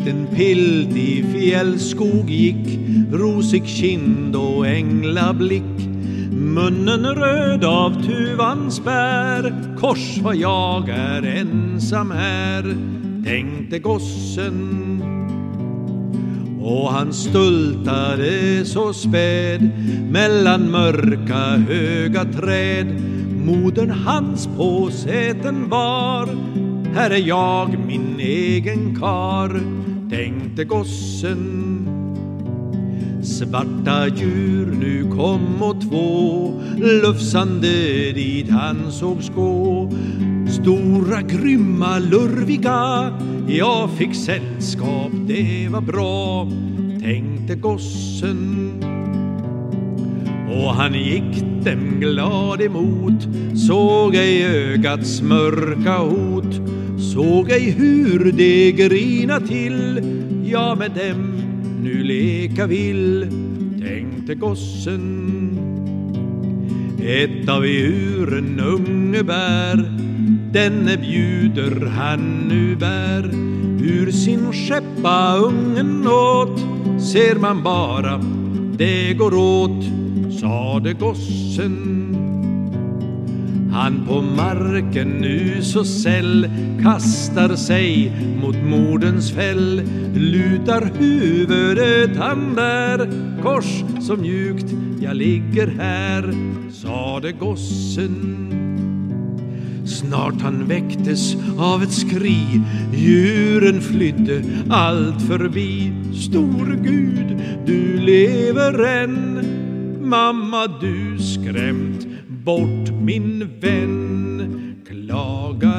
liten pilt i fjällskog gick, rosig kind och änglablick, munnen röd av tuvans bär. Kors vad jag är ensam här, tänkte gossen. Och han stultade så späd mellan mörka höga träd. Modern hans på säten var, här är jag min egen kar, tänkte gossen. Svarta djur nu kom och två, lufsande dit han sågs gå. Stora, grymma, lurviga, jag fick sällskap, det var bra, tänkte gossen. Och han gick dem glad emot, såg ej ögats mörka hot, såg ej hur de grina till, jag med dem nu leka vill, tänkte gossen. Ett av djuren unge bär, denne bjuder han nu bär. Ur sin skeppa ungen åt, ser man bara det går åt, sade gossen. Han på marken nu så säll kastar sig mot moderns fäll, lutar huvudet han där, kors så mjukt jag ligger här, sade gossen. Snart han väcktes av ett skri, djuren flydde allt förbi. Stor Gud, du lever än, mamma du skrämt bort min vän, klagar